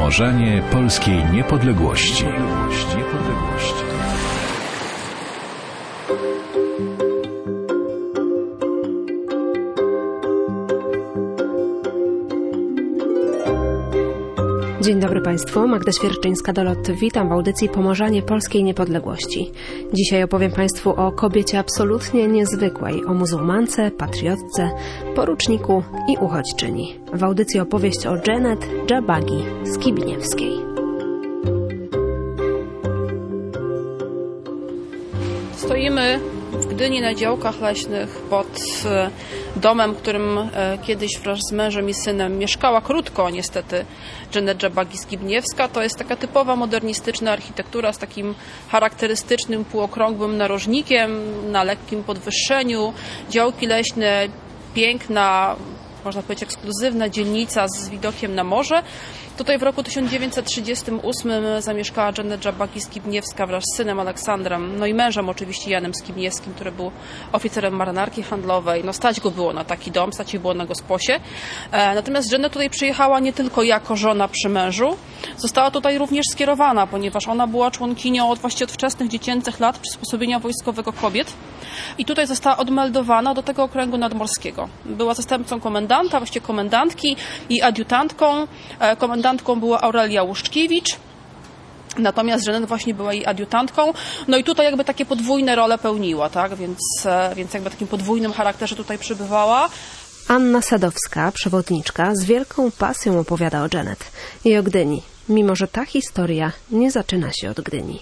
Pomożenie polskiej niepodległości. Dzień dobry Państwu, Magda Świerczyńska-Dolot. Witam w audycji Pomożenie polskiej niepodległości. Dzisiaj opowiem Państwu o kobiecie absolutnie niezwykłej, o muzułmance, patriotce, poruczniku i uchodźczyni. W audycji opowieść o Janet Jabagi Skibniewskiej. Stoimy w Gdyni na działkach leśnych pod domem, w którym kiedyś wraz z mężem i synem mieszkała krótko niestety Janet Jabagi Skibniewska. To jest taka typowa modernistyczna architektura z takim charakterystycznym półokrągłym narożnikiem na lekkim podwyższeniu. Działki leśne, piękna, można powiedzieć ekskluzywna dzielnica z widokiem na morze. Tutaj w roku 1938 zamieszkała Janet Jabagi Skibniewska wraz z synem Aleksandrem, no i mężem oczywiście Janem Skibniewskim, który był oficerem marynarki handlowej. No stać go było na taki dom, stać jej było na gosposie. Natomiast Janet tutaj przyjechała nie tylko jako żona przy mężu, została tutaj również skierowana, ponieważ ona była członkinią właściwie od wczesnych dziecięcych lat przysposobienia wojskowego kobiet i tutaj została odmeldowana do tego okręgu nadmorskiego. Była zastępcą komendanta, właściwie komendantki i adiutantką. Komendantką była Aurelia Łuszczkiewicz, natomiast Janet właśnie była jej adiutantką. No i tutaj jakby takie podwójne role pełniła, tak? Więc jakby takim podwójnym charakterze tutaj przybywała. Anna Sadowska, przewodniczka, z wielką pasją opowiada o Janet i o Gdyni, mimo że ta historia nie zaczyna się od Gdyni.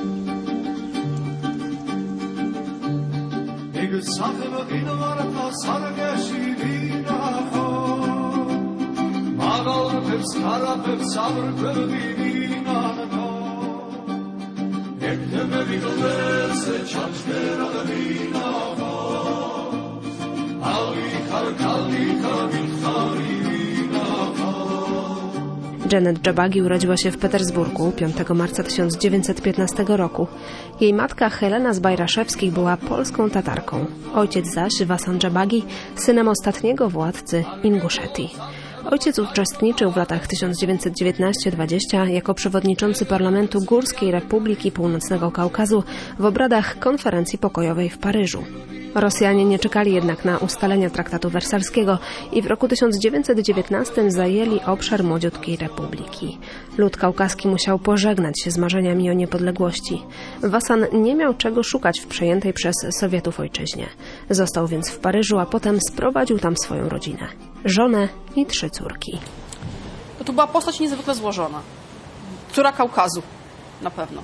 Janet Jabagi urodziła się w Petersburgu 5 marca 1915 roku. Jej matka Helena z Bajraszewskich była polską Tatarką. Ojciec zaś, Wasan Jabagi, synem ostatniego władcy Inguszetii. Ojciec uczestniczył w latach 1919-20 jako przewodniczący Parlamentu Górskiej Republiki Północnego Kaukazu w obradach konferencji pokojowej w Paryżu. Rosjanie nie czekali jednak na ustalenia traktatu wersalskiego i w roku 1919 zajęli obszar młodziutkiej republiki. Lud kaukaski musiał pożegnać się z marzeniami o niepodległości. Wasan nie miał czego szukać w przejętej przez Sowietów ojczyźnie. Został więc w Paryżu, a potem sprowadził tam swoją rodzinę. Żonę i 3 córki. To była postać niezwykle złożona. Córa Kaukazu, na pewno.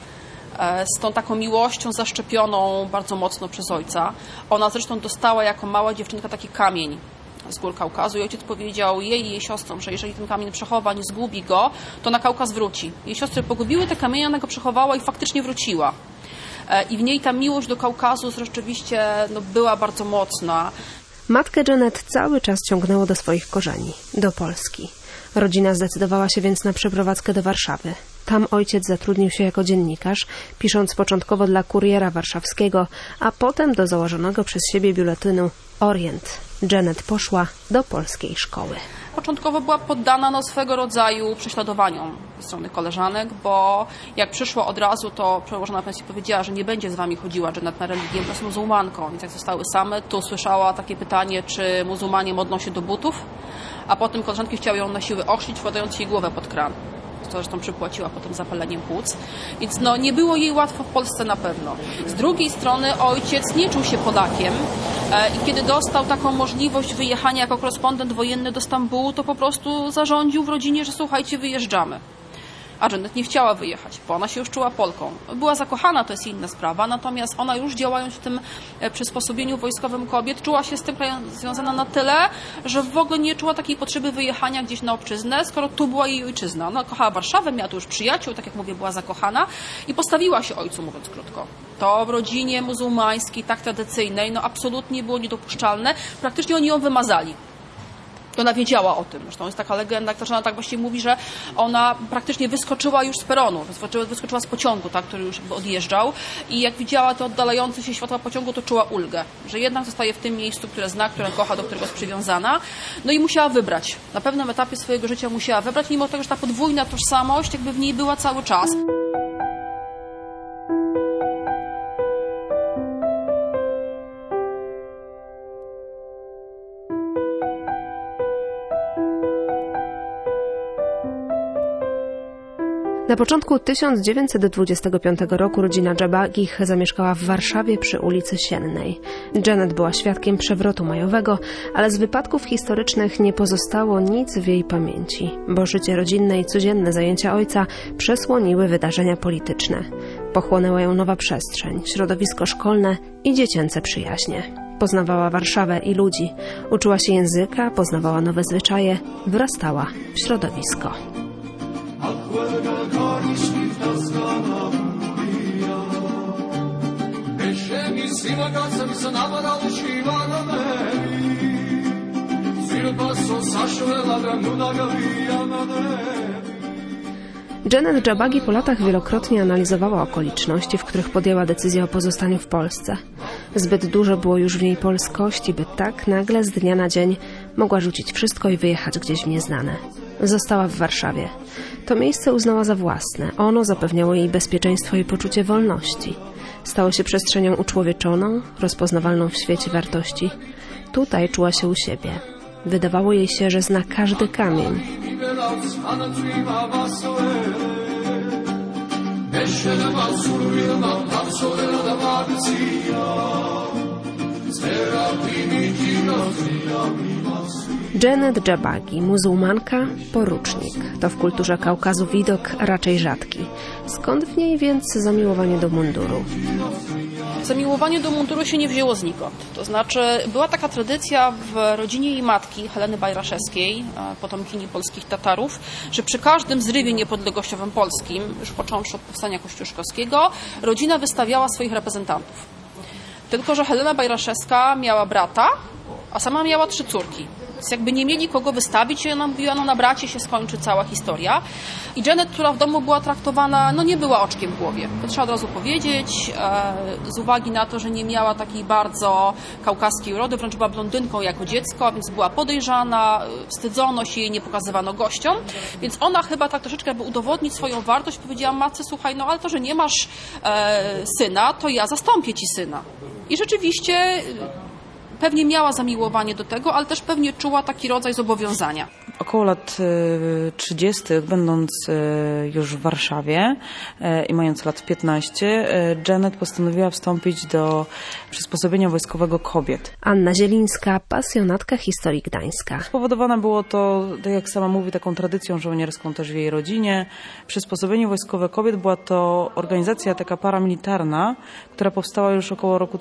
Z tą taką miłością zaszczepioną bardzo mocno przez ojca. Ona zresztą dostała jako mała dziewczynka taki kamień z gór Kaukazu i ojciec powiedział jej i jej siostrom, że jeżeli ten kamień przechowa, nie zgubi go, to na Kaukaz wróci. Jej siostry pogubiły te kamienie, ona go przechowała i faktycznie wróciła. I w niej ta miłość do Kaukazu rzeczywiście była bardzo mocna. Matkę Janet cały czas ciągnęło do swoich korzeni, do Polski. Rodzina zdecydowała się więc na przeprowadzkę do Warszawy. Tam ojciec zatrudnił się jako dziennikarz, pisząc początkowo dla Kuriera Warszawskiego, a potem do założonego przez siebie biuletynu Orient. Janet poszła do polskiej szkoły. Początkowo była poddana swego rodzaju prześladowaniom ze strony koleżanek, bo jak przyszło od razu, to przełożona pensji powiedziała, że nie będzie z wami chodziła Janet na religię, bo jest muzułmanką. Więc jak zostały same, to usłyszała takie pytanie, czy muzułmanie modlą się do butów, a potem koleżanki chciały ją na siłę ochrzcić, wkładając jej głowę pod kran. To zresztą przypłaciła potem zapaleniem płuc. Więc nie było jej łatwo w Polsce na pewno. Z drugiej strony ojciec nie czuł się Polakiem i kiedy dostał taką możliwość wyjechania jako korespondent wojenny do Stambułu, to po prostu zarządził w rodzinie, że słuchajcie, wyjeżdżamy. A Janet nie chciała wyjechać, bo ona się już czuła Polką. Była zakochana, to jest inna sprawa, natomiast ona już działając w tym przysposobieniu wojskowym kobiet, czuła się z tym krajem związana na tyle, że w ogóle nie czuła takiej potrzeby wyjechania gdzieś na obczyznę, skoro tu była jej ojczyzna. Ona kochała Warszawę, miała tu już przyjaciół, tak jak mówię, była zakochana i postawiła się ojcu, mówiąc krótko. To w rodzinie muzułmańskiej, tak tradycyjnej, absolutnie było niedopuszczalne. Praktycznie oni ją wymazali. I ona wiedziała o tym. Zresztą jest taka legenda, że ona tak właściwie mówi, że ona praktycznie wyskoczyła już z peronu, wyskoczyła z pociągu, tak, który już odjeżdżał i jak widziała te oddalające się światła pociągu, to czuła ulgę, że jednak zostaje w tym miejscu, które zna, które kocha, do którego jest przywiązana. No i musiała wybrać. Na pewnym etapie swojego życia musiała wybrać, mimo tego, że ta podwójna tożsamość jakby w niej była cały czas. Na początku 1925 roku rodzina Dżabagich zamieszkała w Warszawie przy ulicy Siennej. Janet była świadkiem przewrotu majowego, ale z wypadków historycznych nie pozostało nic w jej pamięci, bo życie rodzinne i codzienne zajęcia ojca przesłoniły wydarzenia polityczne. Pochłonęła ją nowa przestrzeń, środowisko szkolne i dziecięce przyjaźnie. Poznawała Warszawę i ludzi, uczyła się języka, poznawała nowe zwyczaje, wyrastała w środowisko. Janet Dżabagi po latach wielokrotnie analizowała okoliczności, w których podjęła decyzję o pozostaniu w Polsce. Zbyt dużo było już w niej polskości, by tak nagle z dnia na dzień mogła rzucić wszystko i wyjechać gdzieś w nieznane. Została w Warszawie. To miejsce uznała za własne. Ono zapewniało jej bezpieczeństwo i poczucie wolności. Stało się przestrzenią uczłowieczoną, rozpoznawalną w świecie wartości. Tutaj czuła się u siebie. Wydawało jej się, że zna każdy kamień. Janet Dżabagi, muzułmanka, porucznik. To w kulturze Kaukazu widok raczej rzadki. Skąd w niej więc zamiłowanie do munduru? Zamiłowanie do munduru się nie wzięło znikąd. To znaczy była taka tradycja w rodzinie jej matki, Heleny Bajraszewskiej, potomkini polskich Tatarów, że przy każdym zrywie niepodległościowym polskim, już począwszy od powstania kościuszkowskiego, rodzina wystawiała swoich reprezentantów. Tylko że Helena Bajraszewska miała brata, a sama miała 3 córki. Więc jakby nie mieli kogo wystawić i ona mówiła, no na bracie się skończy cała historia. I Janet, która w domu była traktowana, no nie była oczkiem w głowie. To trzeba od razu powiedzieć, z uwagi na to, że nie miała takiej bardzo kaukaskiej urody, wręcz była blondynką jako dziecko, a więc była podejrzana, wstydzono się jej, nie pokazywano gościom. Więc ona chyba tak troszeczkę, by udowodnić swoją wartość, powiedziała matce, słuchaj, no ale to, że nie masz syna, to ja zastąpię ci syna. I rzeczywiście pewnie miała zamiłowanie do tego, ale też pewnie czuła taki rodzaj zobowiązania. Około lat 30., będąc już w Warszawie i mając lat 15, Janet postanowiła wstąpić do przysposobienia wojskowego kobiet. Anna Zielińska, pasjonatka historii Gdańska. Spowodowane było to, tak jak sama mówi, taką tradycją żołnierską też w jej rodzinie. Przysposobienie wojskowe kobiet była to organizacja taka paramilitarna, która powstała już około roku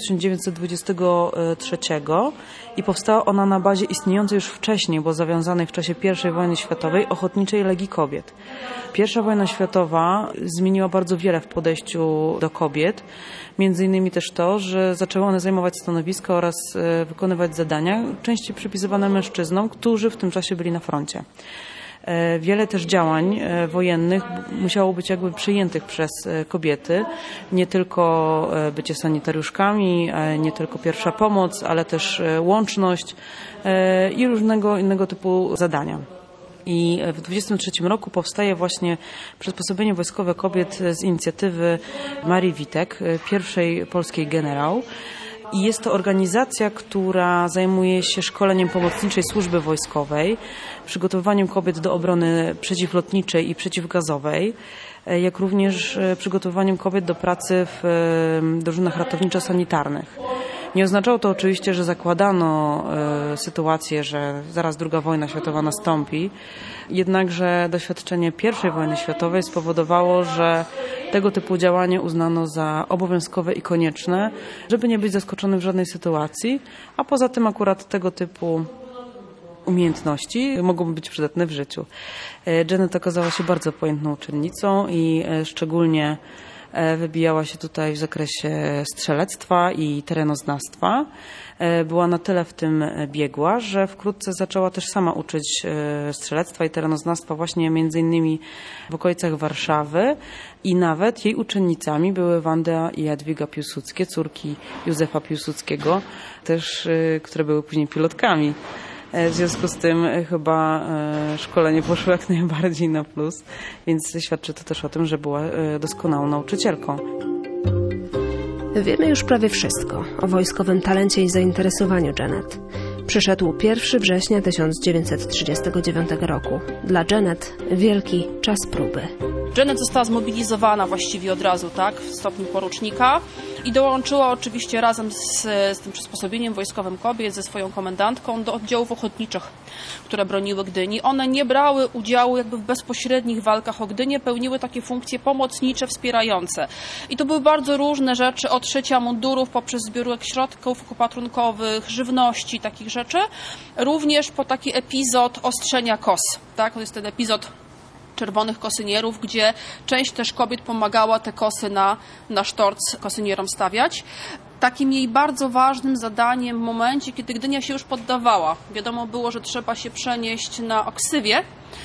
1923 i powstała ona na bazie istniejącej już wcześniej, bo zawiązanej w czasie I wojny światowej, Ochotniczej Legii Kobiet. I wojna światowa zmieniła bardzo wiele w podejściu do kobiet. Między innymi też to, że zaczęły one zajmować stanowiska oraz wykonywać zadania, częściej przypisywane mężczyznom, którzy w tym czasie byli na froncie. Wiele też działań wojennych musiało być jakby przyjętych przez kobiety. Nie tylko bycie sanitariuszkami, nie tylko pierwsza pomoc, ale też łączność i różnego innego typu zadania. I w 1923 roku powstaje właśnie przysposobienie wojskowe kobiet z inicjatywy Marii Witek, pierwszej polskiej generał. I jest to organizacja, która zajmuje się szkoleniem pomocniczej służby wojskowej, przygotowywaniem kobiet do obrony przeciwlotniczej i przeciwgazowej, jak również przygotowywaniem kobiet do pracy w drużynach ratowniczo-sanitarnych. Nie oznaczało to oczywiście, że zakładano sytuację, że zaraz II wojna światowa nastąpi, jednakże doświadczenie I wojny światowej spowodowało, że tego typu działanie uznano za obowiązkowe i konieczne, żeby nie być zaskoczonym w żadnej sytuacji, a poza tym akurat tego typu umiejętności mogą być przydatne w życiu. Janet okazała się bardzo pojętną uczennicą i szczególnie Wybijała się tutaj w zakresie strzelectwa i terenoznawstwa. Była na tyle w tym biegła, że wkrótce zaczęła też sama uczyć strzelectwa i terenoznawstwa właśnie między innymi w okolicach Warszawy i nawet jej uczennicami były Wanda i Jadwiga Piłsudskie, córki Józefa Piłsudskiego, też, które były później pilotkami. W związku z tym chyba szkolenie poszło jak najbardziej na plus, więc świadczy to też o tym, że była doskonałą nauczycielką. Wiemy już prawie wszystko o wojskowym talencie i zainteresowaniu Janet. Przyszedł 1 września 1939 roku. Dla Janet wielki czas próby. Janet została zmobilizowana właściwie od razu, tak, w stopniu porucznika i dołączyła oczywiście razem z tym przysposobieniem wojskowym kobiet, ze swoją komendantką do oddziałów ochotniczych, które broniły Gdyni. One nie brały udziału jakby w bezpośrednich walkach o Gdynię, pełniły takie funkcje pomocnicze, wspierające. I to były bardzo różne rzeczy, od szycia mundurów, poprzez zbiórek środków opatrunkowych, żywności, takich rzeczy. Również po taki epizod ostrzenia kos, tak, to jest ten epizod czerwonych kosynierów, gdzie część też kobiet pomagała te kosy na sztorc kosynierom stawiać. Takim jej bardzo ważnym zadaniem w momencie, kiedy Gdynia się już poddawała, wiadomo było, że trzeba się przenieść na Oksywię,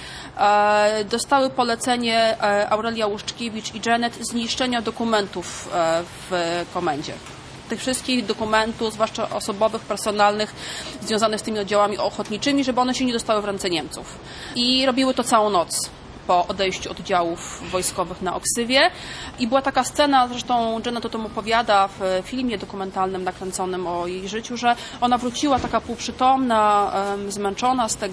dostały polecenie Aurelia Łuszczkiewicz i Janet zniszczenia dokumentów w komendzie. Tych wszystkich dokumentów, zwłaszcza osobowych, personalnych, związanych z tymi oddziałami ochotniczymi, żeby one się nie dostały w ręce Niemców. I robiły to całą noc po odejściu oddziałów wojskowych na Oksywie. I była taka scena, zresztą Janet o tym opowiada w filmie dokumentalnym nakręconym o jej życiu, że ona wróciła taka półprzytomna, zmęczona z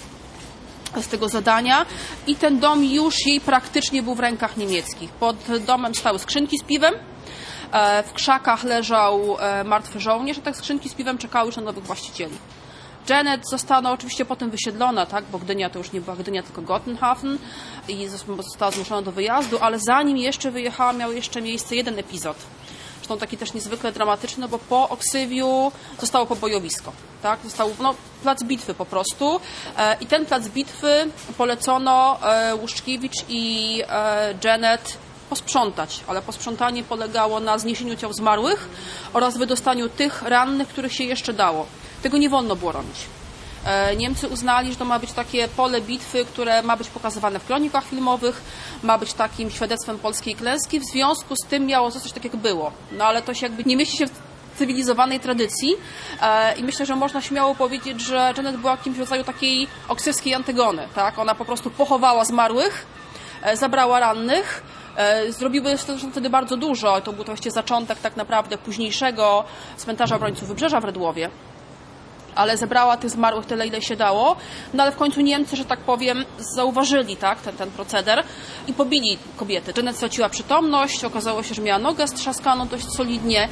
tego zadania i ten dom już jej praktycznie był w rękach niemieckich. Pod domem stały skrzynki z piwem, w krzakach leżał martwy żołnierz, a te skrzynki z piwem czekały już na nowych właścicieli. Janet została oczywiście potem wysiedlona, tak, bo Gdynia to już nie była Gdynia, tylko Gottenhafen i została zmuszona do wyjazdu, ale zanim jeszcze wyjechała, miał jeszcze miejsce jeden epizod. Zresztą taki też niezwykle dramatyczny, bo po Oksywiu zostało pobojowisko, tak, został plac bitwy po prostu i ten plac bitwy polecono Łuszczkiewicz i Janet posprzątać, ale posprzątanie polegało na zniesieniu ciał zmarłych oraz wydostaniu tych rannych, których się jeszcze dało. Tego nie wolno było robić. Niemcy uznali, że to ma być takie pole bitwy, które ma być pokazywane w kronikach filmowych, ma być takim świadectwem polskiej klęski, w związku z tym miało zostać tak, jak było. No ale to się jakby nie mieści się w cywilizowanej tradycji i myślę, że można śmiało powiedzieć, że Janet była jakimś rodzaju takiej oksywskiej Antygony, tak? Ona po prostu pochowała zmarłych, zabrała rannych. Zrobiły wtedy bardzo dużo. To był to właściwie zaczątek tak naprawdę późniejszego cmentarza obrońców Wybrzeża w Redłowie. Ale zebrała tych zmarłych tyle, ile się dało. No ale w końcu Niemcy, że tak powiem, zauważyli, tak, ten proceder i pobili kobiety. Janet straciła przytomność, okazało się, że miała nogę strzaskaną dość solidnie.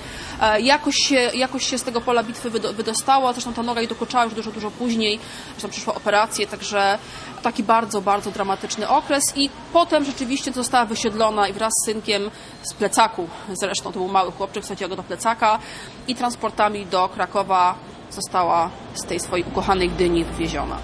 Jakoś się z tego pola bitwy wydostała, zresztą ta noga jej dokuczała już dużo później, zresztą przyszły operacje, także taki bardzo, bardzo dramatyczny okres i potem rzeczywiście została wysiedlona i wraz z synkiem z plecaku, zresztą to był mały chłopczyk, wsadziła go do plecaka i transportami do Krakowa została z tej swojej ukochanej Gdyni wywieziona.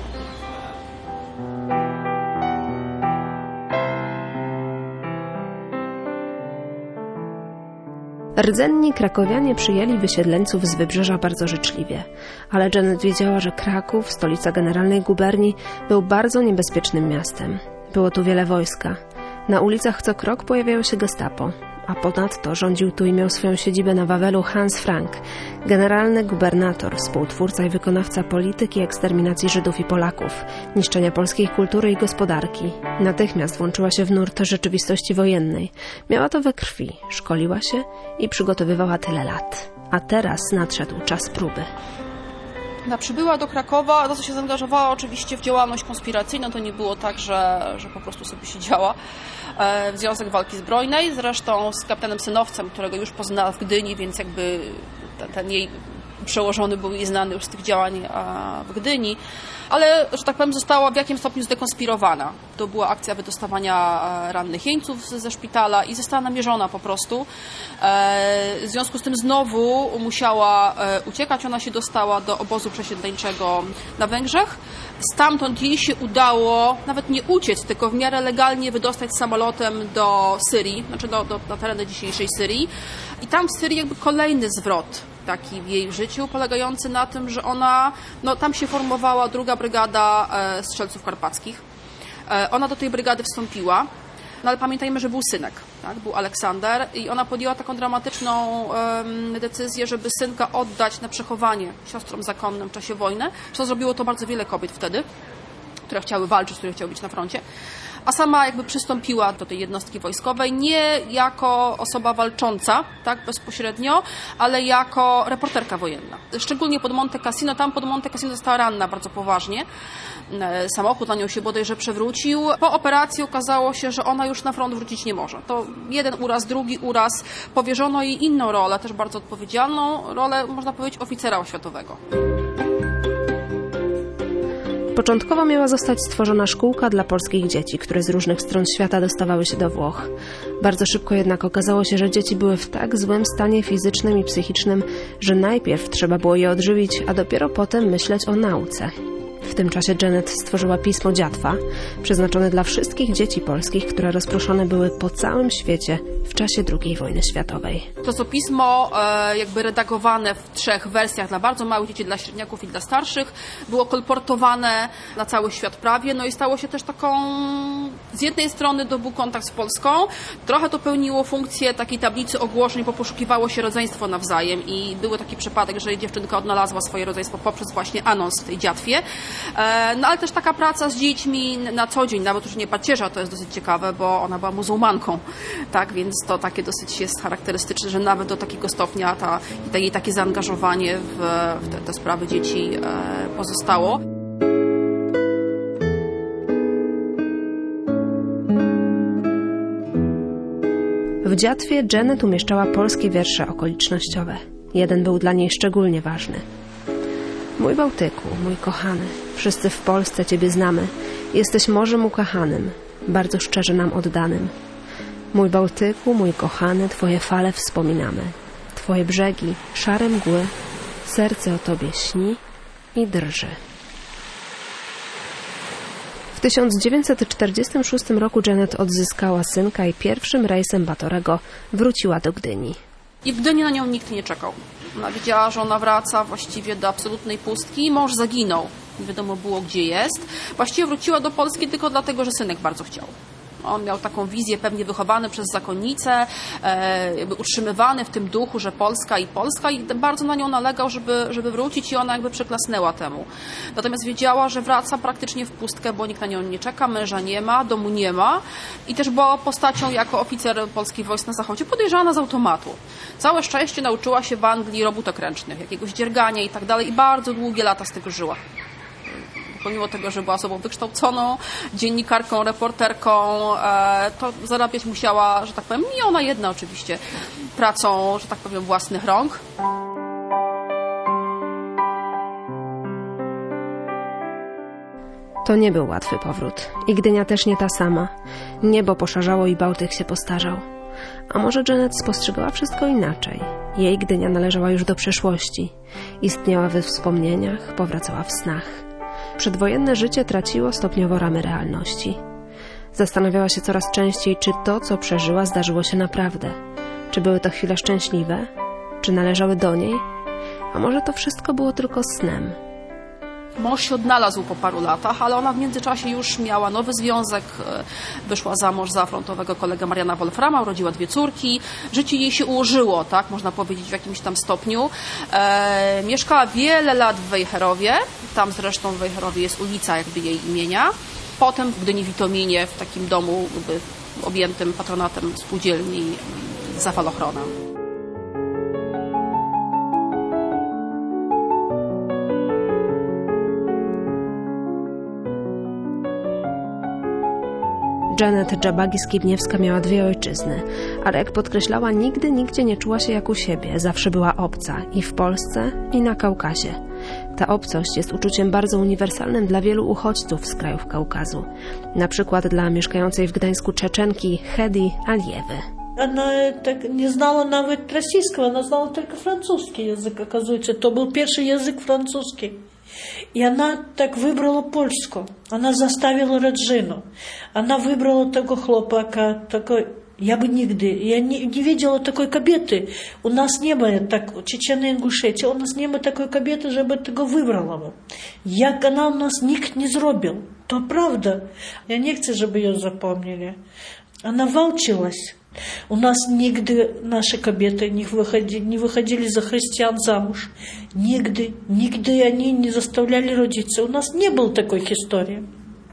Rdzenni krakowianie przyjęli wysiedleńców z Wybrzeża bardzo życzliwie, ale Janet wiedziała, że Kraków, stolica generalnej guberni, był bardzo niebezpiecznym miastem. Było tu wiele wojska. Na ulicach co krok pojawiało się gestapo, a ponadto rządził tu i miał swoją siedzibę na Wawelu Hans Frank, generalny gubernator, współtwórca i wykonawca polityki eksterminacji Żydów i Polaków, niszczenia polskiej kultury i gospodarki. Natychmiast włączyła się w nurt rzeczywistości wojennej. Miała to we krwi, szkoliła się i przygotowywała tyle lat. A teraz nadszedł czas próby. Przybyła do Krakowa, za co się zaangażowała oczywiście w działalność konspiracyjną. To nie było tak, że po prostu sobie siedziała w Związek Walki Zbrojnej. Zresztą z kapitanem Synowcem, którego już poznała w Gdyni, więc jakby ten jej przełożony był jej znany już z tych działań w Gdyni. Ale, że tak powiem, została w jakimś stopniu zdekonspirowana. To była akcja wydostawania rannych jeńców ze szpitala i została namierzona po prostu. W związku z tym znowu musiała uciekać. Ona się dostała do obozu przesiedleńczego na Węgrzech Stamtąd jej się udało nawet nie uciec, tylko w miarę legalnie wydostać samolotem do Syrii, znaczy na tereny dzisiejszej Syrii. I tam w Syrii jakby kolejny zwrot taki w jej życiu, polegający na tym, że ona, tam się formowała 2. brygada strzelców karpackich. Ona do tej brygady wstąpiła, ale pamiętajmy, że był synek, tak? Był Aleksander i ona podjęła taką dramatyczną decyzję, żeby synka oddać na przechowanie siostrom zakonnym w czasie wojny. Zresztą zrobiło to bardzo wiele kobiet wtedy, które chciały walczyć, które chciały być na froncie. A sama jakby przystąpiła do tej jednostki wojskowej nie jako osoba walcząca, tak, bezpośrednio, ale jako reporterka wojenna. Szczególnie pod Monte Cassino. Tam pod Monte Cassino została ranna bardzo poważnie. Samochód na nią się bodajże przewrócił. Po operacji okazało się, że ona już na front wrócić nie może. To jeden uraz, drugi uraz. Powierzono jej inną rolę, też bardzo odpowiedzialną rolę, można powiedzieć, oficera oświatowego. Początkowo miała zostać stworzona szkółka dla polskich dzieci, które z różnych stron świata dostawały się do Włoch. Bardzo szybko jednak okazało się, że dzieci były w tak złym stanie fizycznym i psychicznym, że najpierw trzeba było je odżywić, a dopiero potem myśleć o nauce. W tym czasie Janet stworzyła pismo Dziatwa, przeznaczone dla wszystkich dzieci polskich, które rozproszone były po całym świecie w czasie II wojny światowej. To pismo jakby redagowane w 3 wersjach dla bardzo małych dzieci, dla średniaków i dla starszych, było kolportowane na cały świat prawie, i stało się też taką, z jednej strony to był kontakt z Polską, trochę to pełniło funkcję takiej tablicy ogłoszeń, bo poszukiwało się rodzeństwo nawzajem i był taki przypadek, że dziewczynka odnalazła swoje rodzeństwo poprzez właśnie anons w tej Dziatwie. Ale też taka praca z dziećmi na co dzień, nawet już nie pacierza, to jest dosyć ciekawe, bo ona była muzułmanką, tak, więc to takie dosyć jest charakterystyczne, że nawet do takiego stopnia jej takie zaangażowanie w te sprawy dzieci pozostało. W Dziatwie Janet umieszczała polskie wiersze okolicznościowe. Jeden był dla niej szczególnie ważny. Mój Bałtyku, mój kochany, wszyscy w Polsce Ciebie znamy. Jesteś morzem ukochanym, bardzo szczerze nam oddanym. Mój Bałtyku, mój kochany, Twoje fale wspominamy. Twoje brzegi, szare mgły, serce o Tobie śni i drży. W 1946 roku Janet odzyskała synka i pierwszym rejsem Batorego wróciła do Gdyni. I w Gdyni na nią nikt nie czekał. Ona wiedziała, że ona wraca właściwie do absolutnej pustki. Mąż zaginął. Nie wiadomo było, gdzie jest. Właściwie wróciła do Polski tylko dlatego, że synek bardzo chciał. On miał taką wizję, pewnie wychowany przez zakonnicę, jakby utrzymywany w tym duchu, że Polska i bardzo na nią nalegał, żeby wrócić i ona jakby przyklasnęła temu. Natomiast wiedziała, że wraca praktycznie w pustkę, bo nikt na nią nie czeka, męża nie ma, domu nie ma i też była postacią jako oficer polskich wojsk na zachodzie podejrzana z automatu. Całe szczęście nauczyła się w Anglii robót okręcznych, jakiegoś dziergania i tak dalej i bardzo długie lata z tego żyła. Pomimo tego, że była osobą wykształconą, dziennikarką, reporterką, to zarabiać musiała, że tak powiem, nie ona jedna oczywiście, pracą, że tak powiem, własnych rąk. To nie był łatwy powrót. I Gdynia też nie ta sama. Niebo poszarzało i Bałtyk się postarzał. A może Janet spostrzegała wszystko inaczej? Jej Gdynia należała już do przeszłości. Istniała we wspomnieniach, powracała w snach. Przedwojenne życie traciło stopniowo ramy realności. Zastanawiała się coraz częściej, czy to, co przeżyła, zdarzyło się naprawdę. Czy były to chwile szczęśliwe? Czy należały do niej? A może to wszystko było tylko snem? Mąż się odnalazł po paru latach, ale ona w międzyczasie już miała nowy związek, wyszła za mąż za frontowego kolegę Mariana Wolframa, urodziła 2 córki, życie jej się ułożyło, tak, można powiedzieć w jakimś tam stopniu. Mieszkała wiele lat w Wejherowie, tam zresztą w Wejherowie jest ulica jakby jej imienia. Potem w Gdyni Witominie, w takim domu jakby objętym patronatem spółdzielni za falochronem. Janet Dżabagi-Skibniewska miała 2 ojczyzny, ale jak podkreślała, nigdy nigdzie nie czuła się jak u siebie, zawsze była obca i w Polsce, i na Kaukazie. Ta obcość jest uczuciem bardzo uniwersalnym dla wielu uchodźców z krajów Kaukazu, na przykład dla mieszkającej w Gdańsku Czeczenki Hedi Aliewy. Она так не знала nawet rosyjskiego, она знала tylko francuski język, оказывается. To był pierwszy język francuski. И она так выбрала польскую. Она заставила Раджину. Она выбрала того хлопака, такой... Я бы нигdy, я не видела такой кобеты. У нас не было так, Чечена, Інгушетія, у нас не было такой кобеты, żeby tego выбрала. Jak она у нас nikt не зробил. То правда. Я не хочу, чтобы ее запомнили. Она волчилась. У нас нигdy наши кобеты не выходили за христиан замуж. Нигdy они не заставляли родиться. У нас не было такой истории.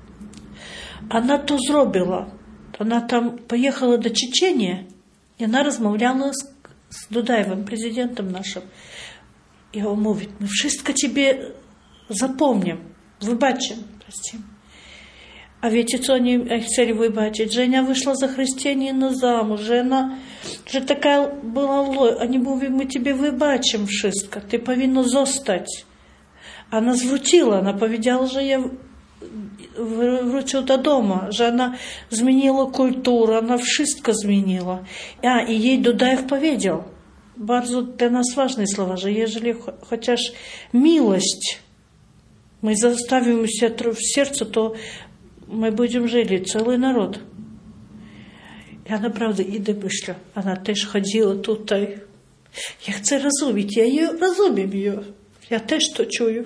Она то зробила. Она там поехала до Чечені, і вона розмовляла з Дудаєвим, президентом нашим. І він мовить, ми wszystko тебе запомним, вибачим, простим. А wiecie, co oni chcieli wybaczyć? Że ona wyszła za chrześcijanina замуж, że taka była Oni mówią, my ciebie wybaczymy wszystko, ty powinno zostać. Ona zwróciła, ona powiedziała, że ja wrócił do domu, że ona zmieniła kulturę, ona wszystko zmieniła. I jej Dudajew powiedział, bardzo dla nas ważne słowa, że jeżeli chociaż miłość my zostawimy się w sercu, to my będziemy żyli, cały naród. Ja naprawdę idę myślę, ona też chodziła tutaj. Ja chcę rozumieć, ja rozumiem ją. Ja też to czuję.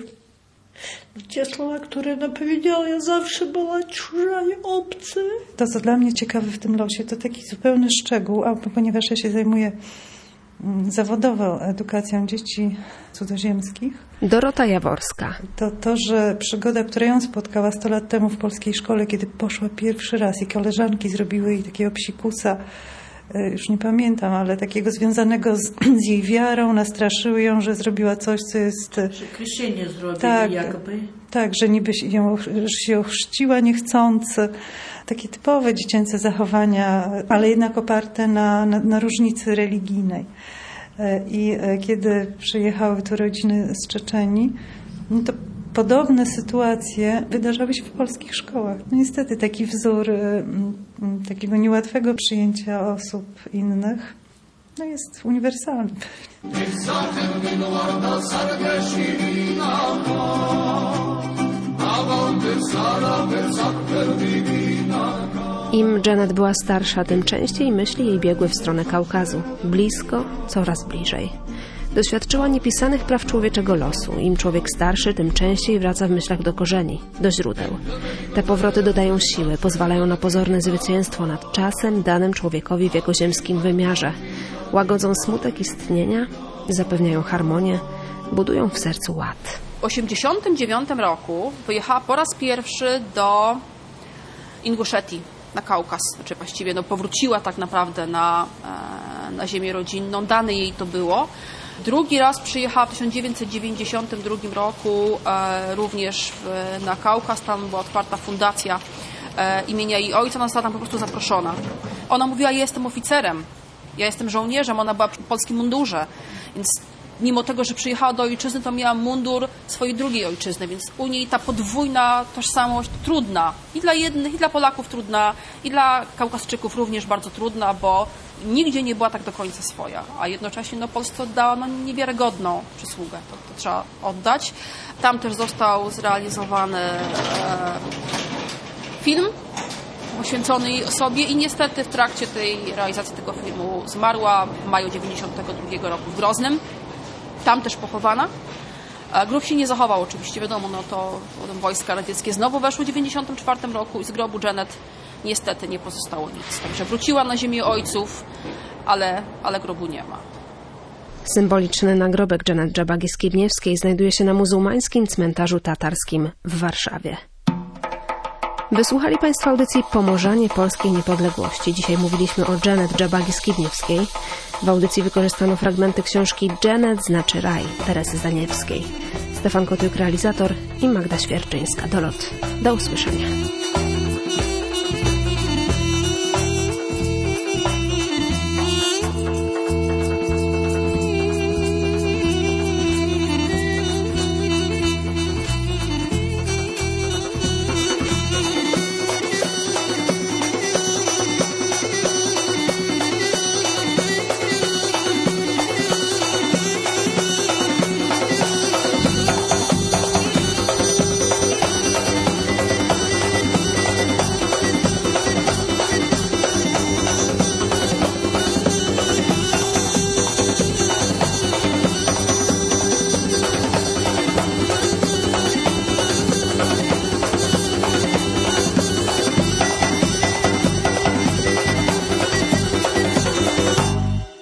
Te słowa, które ona powiedziała, ja zawsze była czужа i obca. To, co dla mnie ciekawe w tym losie, to taki zupełny szczegół, ponieważ ja się zajmuję zawodowo edukacją dzieci cudzoziemskich. Dorota Jaworska. To, że przygoda, która ją spotkała 100 lat temu w polskiej szkole, kiedy poszła pierwszy raz i koleżanki zrobiły jej takiego psikusa, już nie pamiętam, ale takiego związanego z jej wiarą, nastraszyły ją, że zrobiła coś, co jest... Że krzyżenie zrobili jakby. Tak, że niby się ochrzciła niechcący. Takie typowe dziecięce zachowania, ale jednak oparte na różnicy religijnej. I kiedy przyjechały tu rodziny z Czeczenii, no to podobne sytuacje wydarzały się w polskich szkołach. No niestety taki wzór takiego niełatwego przyjęcia osób innych no jest uniwersalny. Im Janet była starsza, tym częściej myśli jej biegły w stronę Kaukazu. Blisko, coraz bliżej. Doświadczyła niepisanych praw człowieczego losu. Im człowiek starszy, tym częściej wraca w myślach do korzeni, do źródeł. Te powroty dodają siły, pozwalają na pozorne zwycięstwo nad czasem danym człowiekowi w jego ziemskim wymiarze. Łagodzą smutek istnienia, zapewniają harmonię, budują w sercu ład. W 1989 roku wyjechała po raz pierwszy do Inguszetii, na Kaukaz. Znaczy właściwie powróciła tak naprawdę na ziemię rodzinną. Dane jej to było. Drugi raz przyjechała w 1992 roku również na Kaukaz. Tam była otwarta fundacja imienia jej ojca. Ona została tam po prostu zaproszona. Ona mówiła, ja jestem oficerem, ja jestem żołnierzem. Ona była w polskim mundurze, więc mimo tego, że przyjechała do ojczyzny, to miała mundur swojej drugiej ojczyzny, więc u niej ta podwójna tożsamość trudna. I dla jednych, i dla Polaków trudna, i dla Kaukazczyków również bardzo trudna, bo nigdzie nie była tak do końca swoja, a jednocześnie Polsce oddała niewiarygodną przysługę. To trzeba oddać. Tam też został zrealizowany film poświęcony jej osobie i niestety w trakcie tej realizacji tego filmu zmarła w maju 1992 roku w Groznym. Tam też pochowana. Grób się nie zachował oczywiście, wiadomo, to wojska radzieckie znowu weszły w 1994 roku i z grobu Janet niestety nie pozostało nic. Także wróciła na ziemię ojców, ale grobu nie ma. Symboliczny nagrobek Janet Jabagi-Skibniewskiej znajduje się na muzułmańskim cmentarzu tatarskim w Warszawie. Wysłuchali Państwo audycji Pomorzanie Polskiej Niepodległości. Dzisiaj mówiliśmy o Janet Jabagi-Skibniewskiej. W audycji wykorzystano fragmenty książki Janet znaczy raj Teresy Zaniewskiej. Stefan Kotyuk, realizator, i Magda Świerczyńska. Do usłyszenia.